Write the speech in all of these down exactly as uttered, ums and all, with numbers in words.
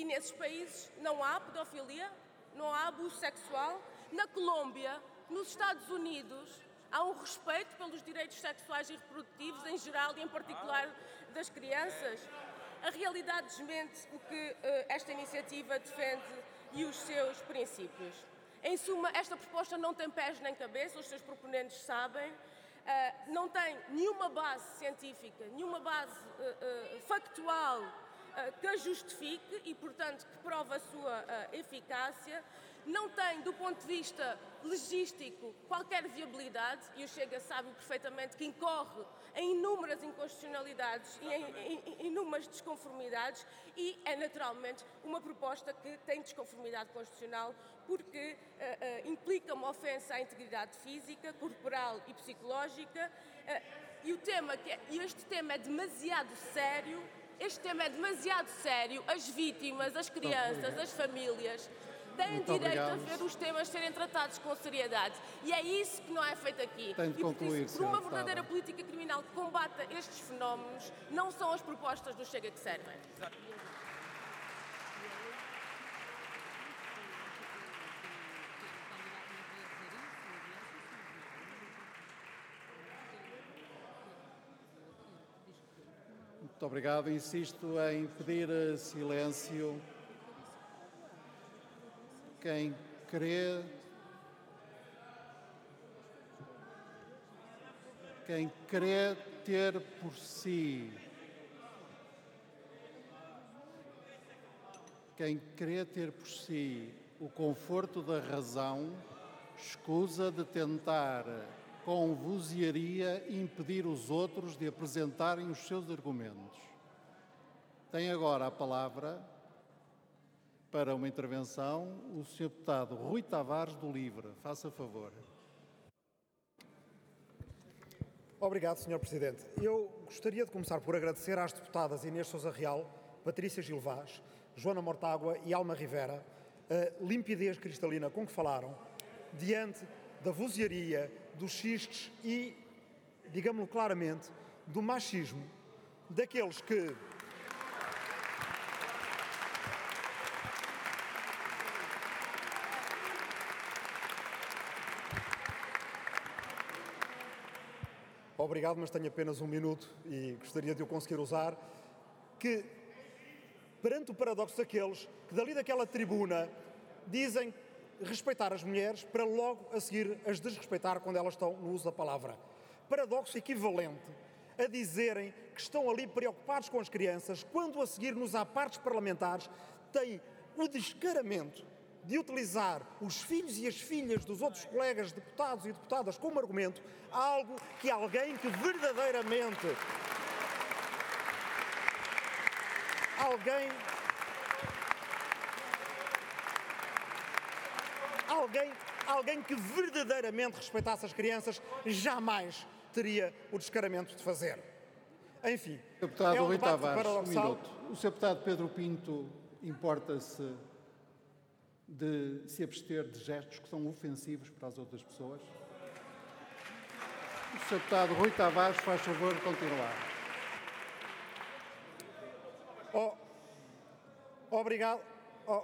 nesses países não há pedofilia, não há abuso sexual. Na Colômbia, nos Estados Unidos, há um respeito pelos direitos sexuais e reprodutivos em geral e em particular das crianças. A realidade desmente o que uh, esta iniciativa defende e os seus princípios. Em suma, esta proposta não tem pés nem cabeça, os seus proponentes sabem, uh, não tem nenhuma base científica, nenhuma base uh, uh, factual uh, que a justifique e, portanto, que prove a sua uh, eficácia. Não tem, do ponto de vista legístico, qualquer viabilidade, e o Chega sabe perfeitamente que incorre em inúmeras inconstitucionalidades e em, em, em inúmeras desconformidades, e é naturalmente uma proposta que tem desconformidade constitucional porque uh, uh, implica uma ofensa à integridade física, corporal e psicológica, uh, e, o tema que é, e este tema é demasiado sério, este tema é demasiado sério, as vítimas, as crianças, as famílias têm Muito direito obrigado. a ver os temas serem tratados com seriedade. E é isso que não é feito aqui. Tem de e por concluir, isso, por uma senhora verdadeira deputada. política criminal que combata estes fenómenos, não são as propostas do Chega que servem. Muito obrigado. Insisto em pedir silêncio. Quem crê, quem crê ter por si, quem crê ter por si o conforto da razão, escusa de tentar, com vozearia, impedir os outros de apresentarem os seus argumentos. Tem agora a palavra, para uma intervenção, o senhor deputado Rui Tavares, do LIVRE. Faça favor. Obrigado, senhor Presidente. Eu gostaria de começar por agradecer às deputadas Inês Sousa Real, Patrícia Gil Vaz, Joana Mortágua e Alma Rivera a limpidez cristalina com que falaram diante da vozearia, dos xistes e, digamos-lo claramente, do machismo daqueles que Obrigado, mas tenho apenas um minuto e gostaria de o conseguir usar. Que, perante o paradoxo daqueles que dali daquela tribuna dizem respeitar as mulheres para logo a seguir as desrespeitar quando elas estão no uso da palavra. Paradoxo equivalente a dizerem que estão ali preocupados com as crianças quando a seguir nos apartes parlamentares têm o descaramento de utilizar os filhos e as filhas dos outros colegas deputados e deputadas como argumento, algo que alguém que verdadeiramente alguém alguém alguém que verdadeiramente respeitasse as crianças jamais teria o descaramento de fazer. Enfim, Deputado é um Rui debate Tavares, um paradoxal. minuto. O senhor deputado Pedro Pinto importa-se de se abster de gestos que são ofensivos para as outras pessoas? O senhor deputado Rui Tavares faz favor de continuar. Oh, obrigado. Oh.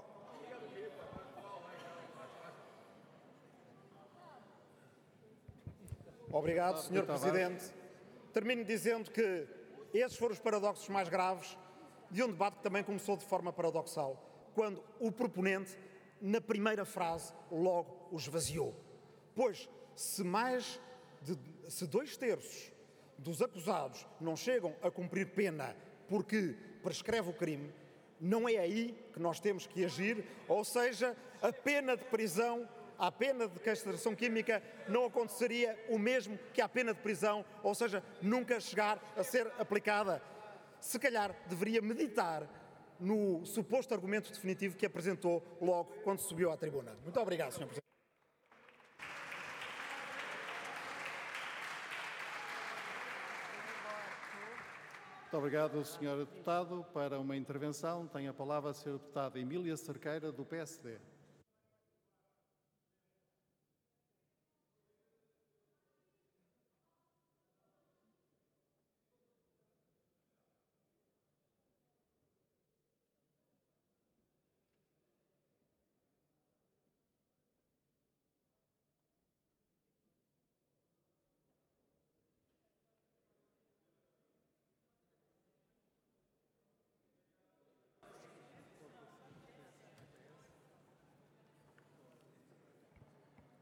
Obrigado, senhor Presidente. Termino dizendo que esses foram os paradoxos mais graves de um debate que também começou de forma paradoxal, quando o proponente, na primeira frase, logo o esvaziou. Pois, se mais de se dois terços dos acusados não chegam a cumprir pena porque prescreve o crime, não é aí que nós temos que agir, ou seja, a pena de prisão, a pena de castração química não aconteceria o mesmo que a pena de prisão, ou seja, nunca chegar a ser aplicada. Se calhar deveria meditar no suposto argumento definitivo que apresentou logo quando subiu à tribuna. Muito obrigado, senhor Presidente. Muito obrigado, senhor deputado. Para uma intervenção, tem a palavra a senhora deputada Emília Cerqueira, do P S D.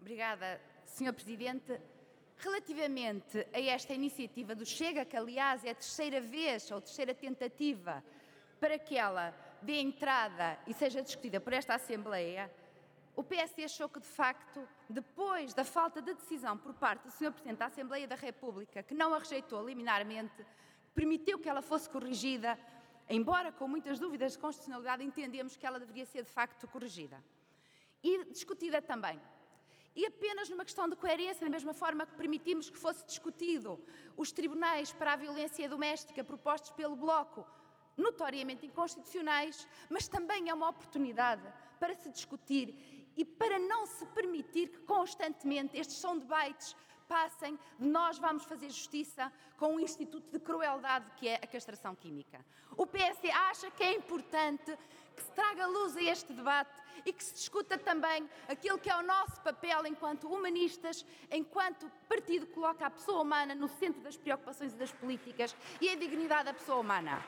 Obrigada, senhor Presidente. Relativamente a esta iniciativa do Chega, que aliás é a terceira vez ou terceira tentativa para que ela dê entrada e seja discutida por esta Assembleia, o P S D achou que, de facto, depois da falta de decisão por parte do senhor Presidente da Assembleia da República, que não a rejeitou liminarmente, permitiu que ela fosse corrigida, embora com muitas dúvidas de constitucionalidade, entendemos que ela deveria ser, de facto, corrigida. E discutida também. E apenas numa questão de coerência, da mesma forma que permitimos que fosse discutido os tribunais para a violência doméstica propostos pelo Bloco, notoriamente inconstitucionais, mas também é uma oportunidade para se discutir e para não se permitir que constantemente estes são debates passem de nós vamos fazer justiça com um instituto de crueldade que é a castração química. O P S D acha que é importante que se traga luz a este debate e que se discuta também aquilo que é o nosso papel enquanto humanistas, enquanto partido que coloca a pessoa humana no centro das preocupações e das políticas e a dignidade da pessoa humana.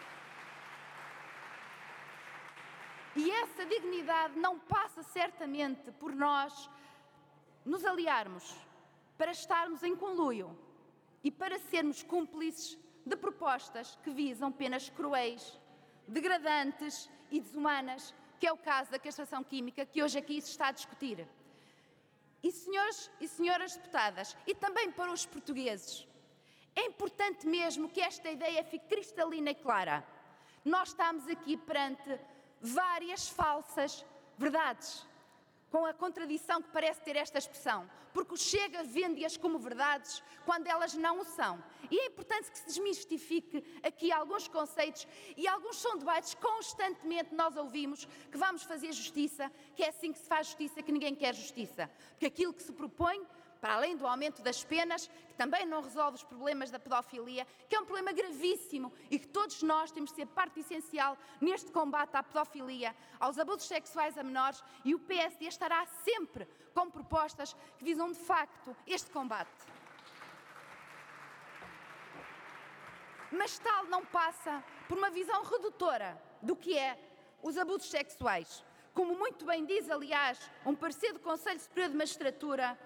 E essa dignidade não passa certamente por nós nos aliarmos para estarmos em conluio e para sermos cúmplices de propostas que visam penas cruéis, degradantes e desumanas, que é o caso da castração química que hoje aqui se está a discutir. E senhores e senhoras deputadas, e também para os portugueses, é importante mesmo que esta ideia fique cristalina e clara. Nós estamos aqui perante várias falsas verdades, com a contradição que parece ter esta expressão, porque o Chega vende-as como verdades quando elas não o são. E é importante que se desmistifique aqui alguns conceitos e alguns são debates que constantemente nós ouvimos que vamos fazer justiça, que é assim que se faz justiça, que ninguém quer justiça. Porque aquilo que se propõe, para além do aumento das penas, que também não resolve os problemas da pedofilia, que é um problema gravíssimo e que todos nós temos de ser parte essencial neste combate à pedofilia, aos abusos sexuais a menores, e o P S D estará sempre com propostas que visam de facto este combate. Mas tal não passa por uma visão redutora do que é os abusos sexuais. Como muito bem diz, aliás, um parecer do Conselho Superior de Magistratura,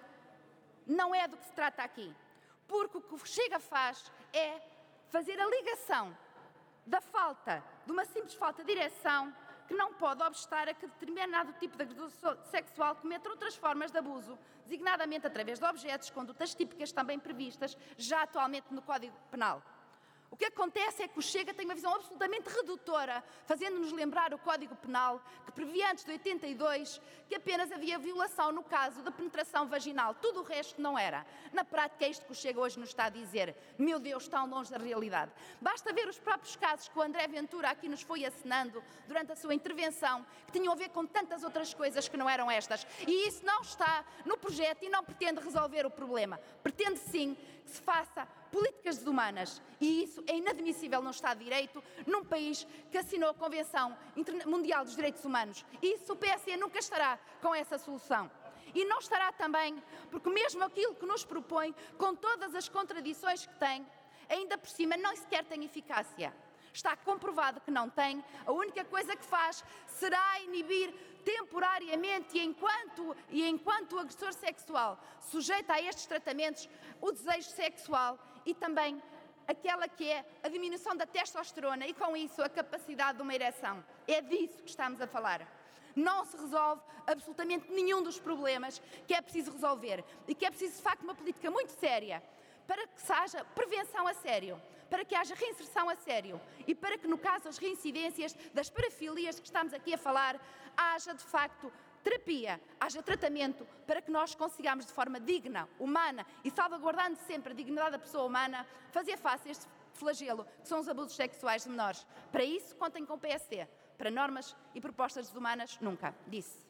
não é do que se trata aqui, porque o que o Chega faz é fazer a ligação da falta, de uma simples falta de direção, que não pode obstar a que determinado tipo de agressão sexual cometa outras formas de abuso, designadamente através de objetos, condutas típicas também previstas já atualmente no Código Penal. O que acontece é que o Chega tem uma visão absolutamente redutora, fazendo-nos lembrar o Código Penal, que previa antes de oitenta e dois que apenas havia violação no caso da penetração vaginal. Tudo o resto não era. Na prática é isto que o Chega hoje nos está a dizer. Meu Deus, tão longe da realidade. Basta ver os próprios casos que o André Ventura aqui nos foi acenando durante a sua intervenção, que tinham a ver com tantas outras coisas que não eram estas. E isso não está no projeto e não pretende resolver o problema. Pretende sim que se faça políticas desumanas, e isso é inadmissível no Estado de Direito, num país que assinou a Convenção Mundial dos Direitos Humanos. E isso o P S D nunca estará com essa solução. E não estará também, porque mesmo aquilo que nos propõe, com todas as contradições que tem, ainda por cima não sequer tem eficácia. Está comprovado que não tem. A única coisa que faz será inibir temporariamente e enquanto, e enquanto o agressor sexual sujeita a estes tratamentos o desejo sexual e também aquela que é a diminuição da testosterona e com isso a capacidade de uma ereção. É disso que estamos a falar. Não se resolve absolutamente nenhum dos problemas que é preciso resolver e que é preciso de facto uma política muito séria para que haja prevenção a sério, para que haja reinserção a sério e para que, no caso das reincidências, das parafilias que estamos aqui a falar, haja, de facto, terapia, haja tratamento para que nós consigamos, de forma digna, humana e salvaguardando sempre a dignidade da pessoa humana, fazer face a este flagelo que são os abusos sexuais de menores. Para isso, contem com o P S D. Para normas e propostas desumanas, nunca. Disse.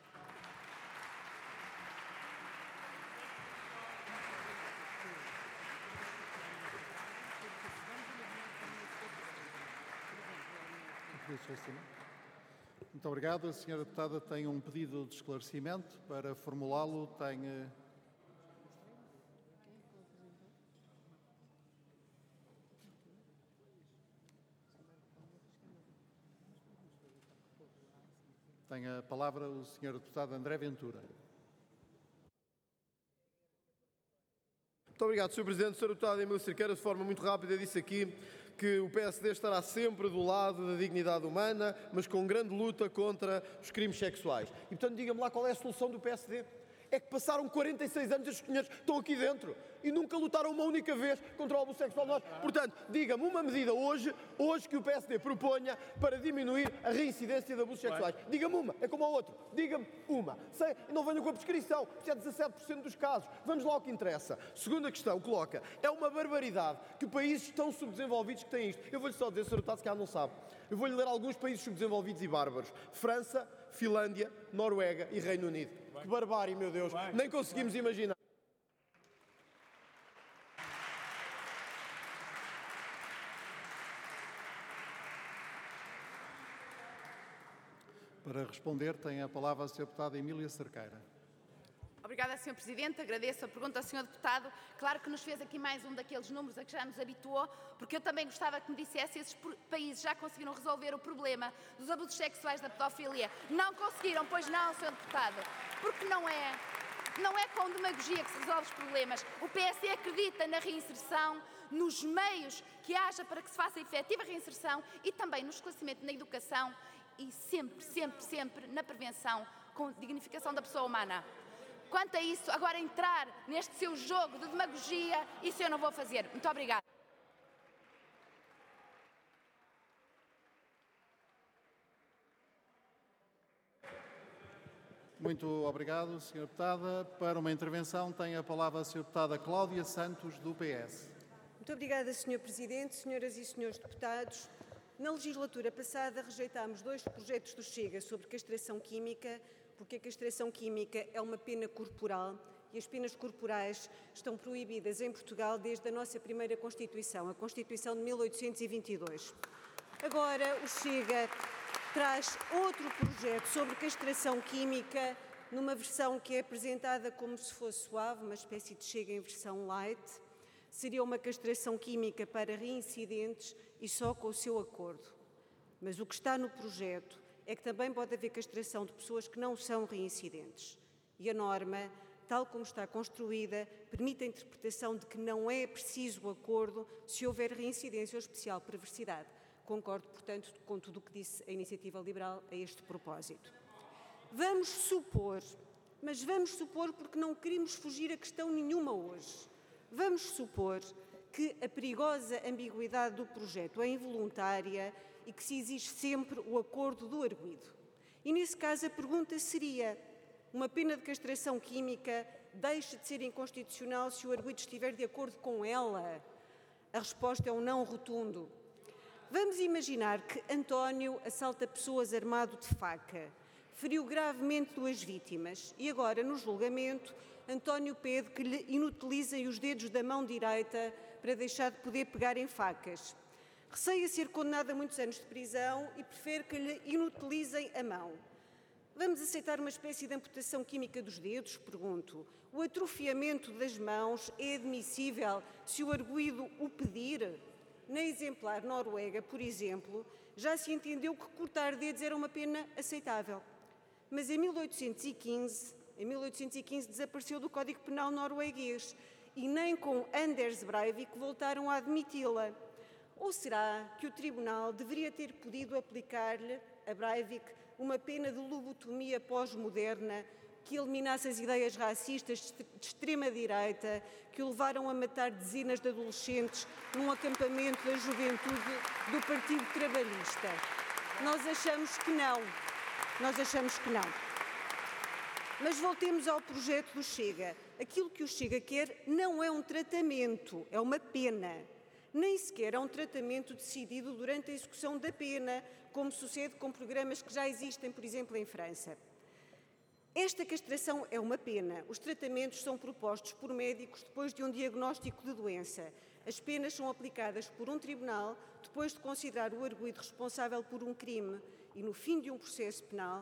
Muito obrigado. A senhora deputada tem um pedido de esclarecimento. Para formulá-lo, tem... Tem a palavra o senhor deputado André Ventura. Muito obrigado, senhor Presidente. senhor Deputado Emílio Cerqueira, de forma muito rápida, disse aqui que o P S D estará sempre do lado da dignidade humana, mas com grande luta contra os crimes sexuais. E, portanto, diga-me lá qual é a solução do P S D. É que passaram quarenta e seis anos e estes senhores estão aqui dentro e nunca lutaram uma única vez contra o abuso sexual de nós. Portanto, diga-me uma medida hoje, hoje que o P S D proponha para diminuir a reincidência de abusos sexuais. Diga-me uma, é como a outra. Diga-me uma. Sei, não venham com a prescrição, porque é dezassete por cento dos casos. Vamos lá ao que interessa. Segunda questão, coloca, é uma barbaridade que países tão subdesenvolvidos que têm isto. Eu vou-lhe só dizer, senhor Deputado, se calhar não sabe. Eu vou-lhe ler alguns países subdesenvolvidos e bárbaros. França, Finlândia, Noruega e Reino Unido. Que barbárie, meu Deus. Nem conseguimos imaginar. Para responder, tem a palavra a senhora Deputada Emília Cerqueira. Obrigada, senhor Presidente. Agradeço a pergunta ao senhor Deputado. Claro que nos fez aqui mais um daqueles números a que já nos habituou, porque eu também gostava que me dissesse esses países já conseguiram resolver o problema dos abusos sexuais da pedofilia. Não conseguiram, pois não, senhor Deputado, porque não é, não é com demagogia que se resolve os problemas. O P S D acredita na reinserção, nos meios que haja para que se faça efetiva reinserção e também no esclarecimento na educação e sempre, sempre, sempre na prevenção com dignificação da pessoa humana. Quanto a isso, agora entrar neste seu jogo de demagogia, isso eu não vou fazer. Muito obrigada. Muito obrigado, senhora Deputada. Para uma intervenção tem a palavra a senhora Deputada Cláudia Santos, do P S. Muito obrigada, senhor Presidente, senhoras e senhores deputados. Na legislatura passada rejeitámos dois projetos do Chega sobre castração química, porque a castração química é uma pena corporal e as penas corporais estão proibidas em Portugal desde a nossa primeira Constituição, a Constituição de mil oitocentos e vinte e dois. Agora o Chega traz outro projeto sobre castração química, numa versão que é apresentada como se fosse suave, uma espécie de Chega em versão light. Seria uma castração química para reincidentes e só com o seu acordo. Mas o que está no projeto é que também pode haver castração de pessoas que não são reincidentes. E a norma, tal como está construída, permite a interpretação de que não é preciso o acordo se houver reincidência ou especial perversidade. Concordo, portanto, com tudo o que disse a Iniciativa Liberal a este propósito. Vamos supor, mas vamos supor porque não queremos fugir a questão nenhuma hoje. Vamos supor que a perigosa ambiguidade do projeto é involuntária e que se exige sempre o acordo do arguido. E, nesse caso, a pergunta seria: uma pena de castração química deixa de ser inconstitucional se o arguido estiver de acordo com ela? A resposta é um não rotundo. Vamos imaginar que António assalta pessoas armado de faca, feriu gravemente duas vítimas e agora, no julgamento, António pede que lhe inutilizem os dedos da mão direita para deixar de poder pegar em facas. Receia ser condenado a muitos anos de prisão e prefere que lhe inutilizem a mão. Vamos aceitar uma espécie de amputação química dos dedos? Pergunto. O atrofiamento das mãos é admissível se o arguido o pedir? Na exemplar Noruega, por exemplo, já se entendeu que cortar dedos era uma pena aceitável. Mas em mil oitocentos e quinze, em mil oitocentos e quinze desapareceu do Código Penal norueguês e nem com Anders Breivik voltaram a admiti-la. Ou será que o Tribunal deveria ter podido aplicar-lhe, a Breivik, uma pena de lobotomia pós-moderna que eliminasse as ideias racistas de extrema-direita que o levaram a matar dezenas de adolescentes num acampamento da juventude do Partido Trabalhista? Nós achamos que não. Nós achamos que não. Mas voltemos ao projeto do Chega. Aquilo que o Chega quer não é um tratamento, é uma pena. Nem sequer é um tratamento decidido durante a execução da pena, como sucede com programas que já existem, por exemplo, em França. Esta castração é uma pena. Os tratamentos são propostos por médicos depois de um diagnóstico de doença. As penas são aplicadas por um tribunal depois de considerar o arguido responsável por um crime e, no fim de um processo penal,